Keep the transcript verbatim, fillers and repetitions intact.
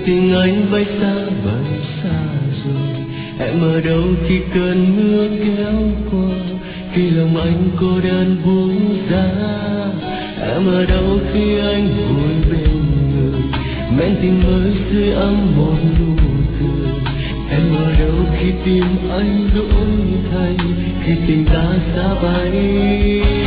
tình anh bay xa bay xa rồi. Em ở đâu khi cơn mưa kéo qua, khi lòng anh cô đơn buông ra. Em ở đâu khi anh ngồi bên người, men tình mới dưới ấm một nụ cười. Em ở đâu khi tim anh đổi thay, khi tình ta xa bay.